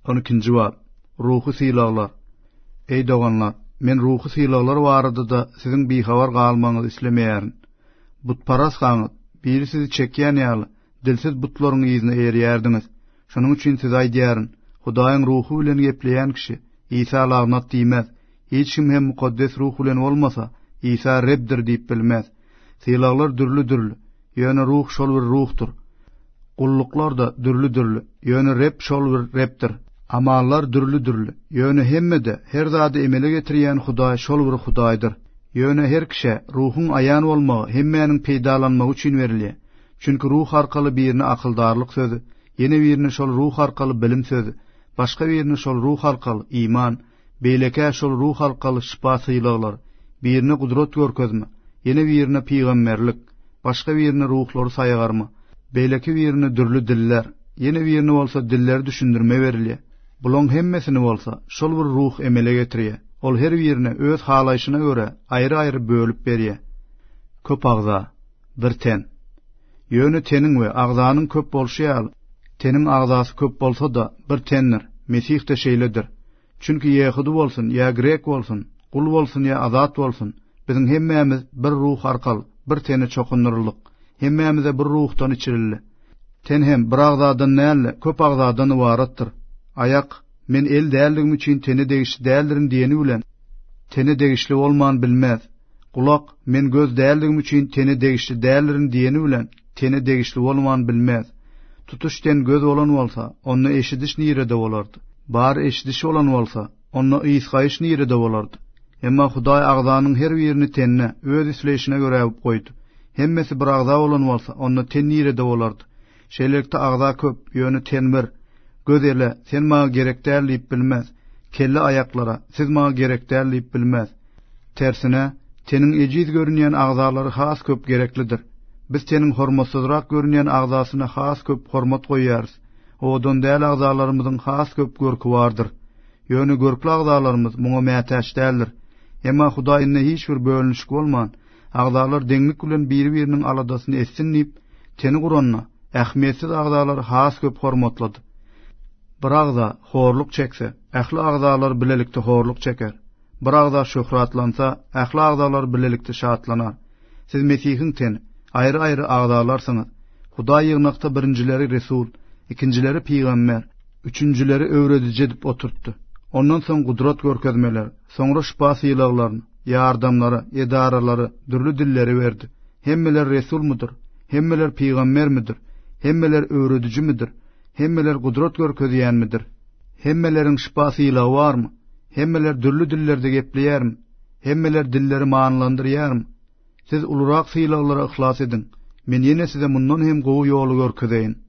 12-nji bab. Ruhy sylaglar. Ey doganlar, men ruhy sylaglar barada da siziň bihabar galmaňyzy islemeýärin. Butparas gaňyz, biri sizi çekýän ýaly, dilsiz butlaryň ýyzyna erýärdiňiz. Şonuň üçin siz aýdýaryn, Hudaýyň ruhy bilen gepleýän kişi İsa lagnat diýmez. Hiç kim hem mukaddes ruh bilen bolmasa, İsa Rebdir diýip bilmez. Sylaglar dürlü-dürlü, ýöne ruh şol bir ruhdur. Gulluklar da dürlü-dürlü, ýöne Reb şol bir Rebdir. Amallar dürlü-dürlü, ýöne hemmede her zady emele getirýän Hudaý şol bir Hudaýdyr. Ýöne her kişi ruhun aýan bolmagy hemmäniň peýdalanmagy üçin berilýär. Çünki ruh arkaly birini akyldarlyk sözü, ýene birini şol ruh arkaly bilim sözü, başga birini şol ruh arkaly iman, beýleke şol ruh arkaly şifa sylaglar, birini gudrat görkezme, ýene birini peýgamberlik, başga birini ruhlary saýgarma, beýleke birini dürlü diller, ýene birini bolsa diller düşündirme berilýär. Bulan hemmesini bolsa şol bir ruh emele getirýär. Ol her birini öz halaýyşyna göre aýry-aýry bölüp berýär. Köp agza, bir ten. Ýöne teniň we agzanyň köp bolşy ýaly. Teniň agzasy köp bolsa da bir tendir. Mesih de şeýledir. Çünki Ýehudi bolsun, ýa Grek bolsun, kul bolsun ýa azat bolsun, biziň hemmämiz bir ruh arkaly bir tene çokunurlyk. Hemmämize bir ruhdan içirildi. Ten hem bir agzadan näle köp agzadan ibaratdyr. Ayak, men el däldigim üçin teni degişli däldirin diýeni bilen teni degişli bolman bilmez. Kulak, men göz däldigim üçin teni degişli däldirin diýeni bilen teni degişli bolman bilmez. Tutuşten göz olan bolsa, onu eşidiş nirede bolardy. Bar eşidiş olan bolsa, onu ýyskaýyş nirede bolardy. Emma Hudaý agzanyň her birini tenne öz isleýişine görä goýdy. Hemmesi bir agza olan bolsa, onu ten nirede bolardy. Şeýlelikde agza köp, ýöne ten bir. Göz ele, sen mağa gerek därleyip bilmez. Kelle ayaklara, siz mağa gerek därleyip bilmez. Tersine, tenin eciz görünýän agzalary has köp gereklidir. Biz tenin hormatsızrak görünýän agzasyna has köp hormat goýýarys. Odan däl agzalarymyzyň has köp görki bardyr. Ýöne görkli agzalarymyz muňa mätäç däldir. Emma Hudaýyna hiç bir bölünüşik bolman, agzalar deňlik bilen biri-biriniň aladasyny essinlip, teni guranna, ähmiýetsiz agzalar has köp hormatlady. Bir agza horluk çekse, ähli agzalar bilelikde horluk çeker. Bir agza şöhratlansa, ähli agzalar bilelikde şatlanar. Siz Mesihiň teni, aýry-aýry agzalarsınız. Hudaý ýygnakda birincileri resul, ikincileri peýgamber, üçüncüleri öwredici dip oturtdy. Ondan soň gudrat görkezmeler, soňra şifa sylaglaryny, ýardamlary, edaralary, dürlü dilleri berdi. Hemmeler resul mudur? Hemmeler peýgamber midir? Hemmeler öwredici midir? Hemmeler gudrat görkezýänmidir? Hemmeleriň şifa sylagy barmy? Hemmeler dürlü dillerde gepleýärmi? Hemmeler dilleri maňlandyrýarmy? Siz ulurak sylaglara ihlas edin. Men ýene size mundan hem gowy ýoly görkezeýin.